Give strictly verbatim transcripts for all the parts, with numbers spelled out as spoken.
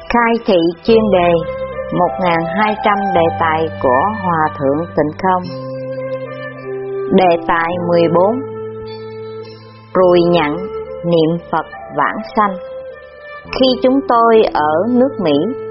Khai thị chuyên đề một nghìn hai trăm đề tài của Hòa Thượng Tịnh Không. Đề tài mười bốn. Rùi nhặn niệm Phật vãng sanh. Khi chúng tôi ở nước Mỹ,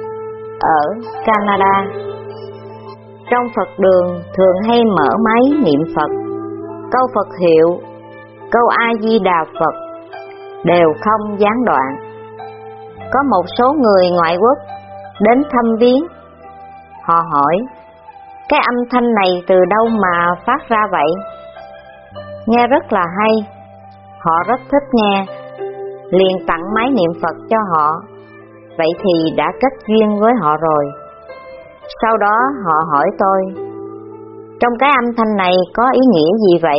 ở Canada, trong Phật đường thường hay mở máy niệm Phật. Câu Phật hiệu, câu A Di Đà Phật đều không gián đoạn. Có một số người ngoại quốc đến thăm viếng, họ hỏi: cái âm thanh này từ đâu mà phát ra vậy? Nghe rất là hay, họ rất thích nghe, liền tặng máy niệm Phật cho họ. Vậy thì đã kết duyên với họ rồi. Sau đó họ hỏi tôi: trong cái âm thanh này có ý nghĩa gì vậy?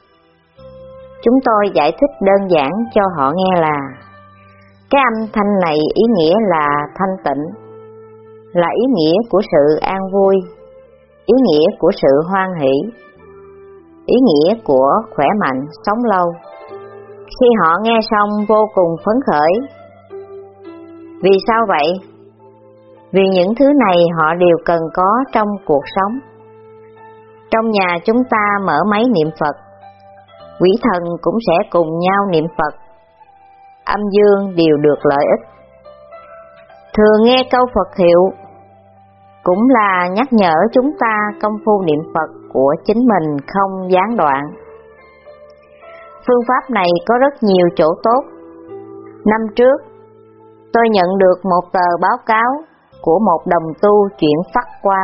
Chúng tôi giải thích đơn giản cho họ nghe là cái âm thanh này ý nghĩa là thanh tịnh, là ý nghĩa của sự an vui, ý nghĩa của sự hoan hỷ, ý nghĩa của khỏe mạnh, sống lâu. Khi họ nghe xong vô cùng phấn khởi. Vì sao vậy? Vì những thứ này họ đều cần có trong cuộc sống. Trong nhà chúng ta mở máy niệm Phật, quỷ thần cũng sẽ cùng nhau niệm Phật, âm dương đều được lợi ích. Thường nghe câu Phật hiệu cũng là nhắc nhở chúng ta công phu niệm Phật của chính mình không gián đoạn. Phương pháp này có rất nhiều chỗ tốt. Năm trước, tôi nhận được một tờ báo cáo của một đồng tu chuyển phát qua.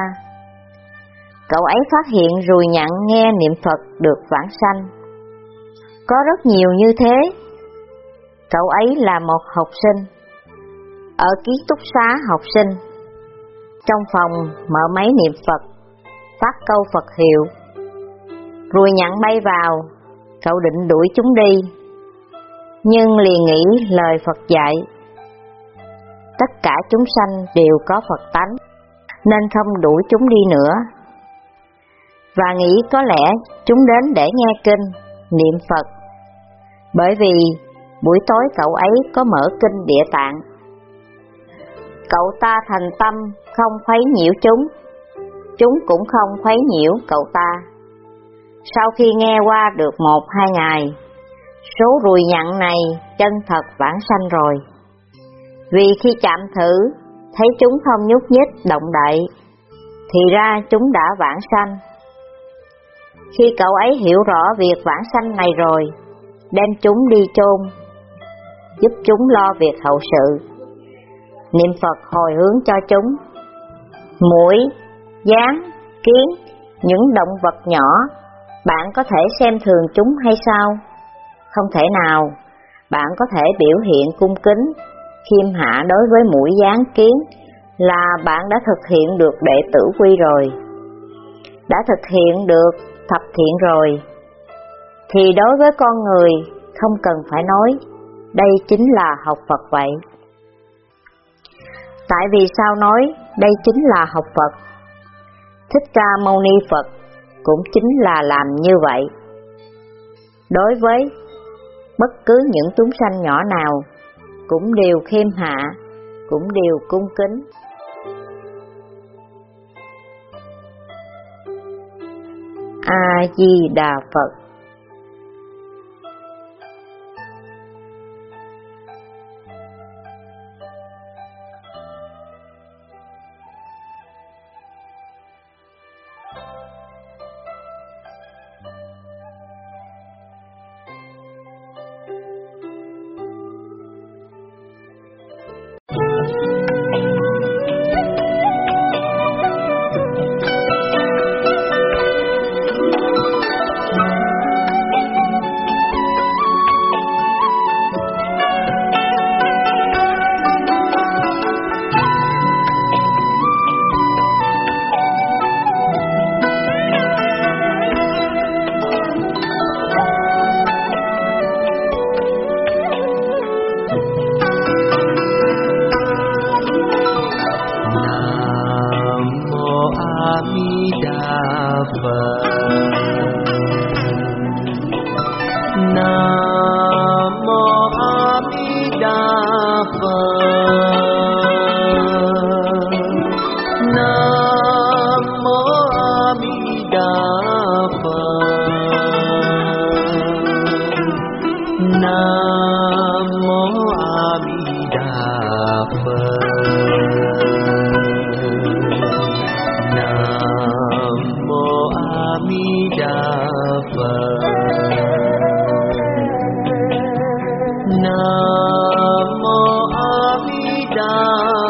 Cậu ấy phát hiện rùi nhặn nghe niệm Phật được vãng sanh. Có rất nhiều như thế. Cậu ấy là một học sinh ở ký túc xá học sinh. Trong phòng mở máy niệm Phật, phát câu Phật hiệu, rùi nhặn bay vào. Cậu định đuổi chúng đi, nhưng liền nghĩ lời Phật dạy: tất cả chúng sanh đều có Phật tánh, nên không đuổi chúng đi nữa. Và nghĩ có lẽ chúng đến để nghe kinh, niệm Phật. Bởi vì buổi tối cậu ấy có mở kinh Địa Tạng. Cậu ta thành tâm không khuấy nhiễu chúng, chúng cũng không khuấy nhiễu cậu ta. Sau khi nghe qua được một hai ngày, số rùi nhặn này chân thật vãng sanh rồi. Vì khi chạm thử, thấy chúng không nhúc nhích động đậy, thì ra chúng đã vãng sanh. Khi cậu ấy hiểu rõ việc vãng sanh này rồi, đem chúng đi chôn, giúp chúng lo việc hậu sự, niệm Phật hồi hướng cho chúng. Muỗi, gián, kiến, những động vật nhỏ, bạn có thể xem thường chúng hay sao? Không thể nào. Bạn có thể biểu hiện cung kính, khiêm hạ đối với muỗi, gián, kiến là bạn đã thực hiện được đệ tử quy rồi, đã thực hiện được thập thiện rồi. Thì đối với con người không cần phải nói, đây chính là học Phật vậy. Tại vì sao nói đây chính là học Phật? Thích Ca Mâu Ni Phật cũng chính là làm như vậy. Đối với bất cứ những chúng sanh nhỏ nào, cũng đều khiêm hạ, cũng đều cung kính. A Di Đà Phật.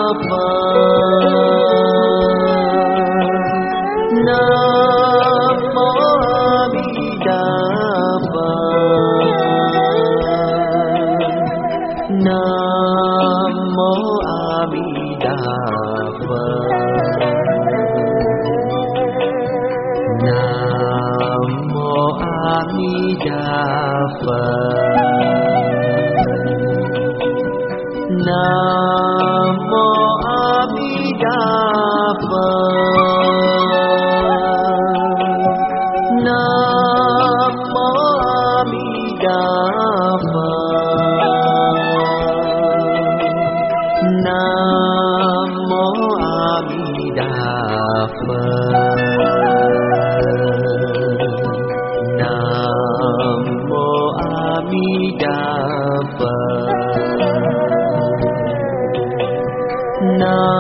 Nam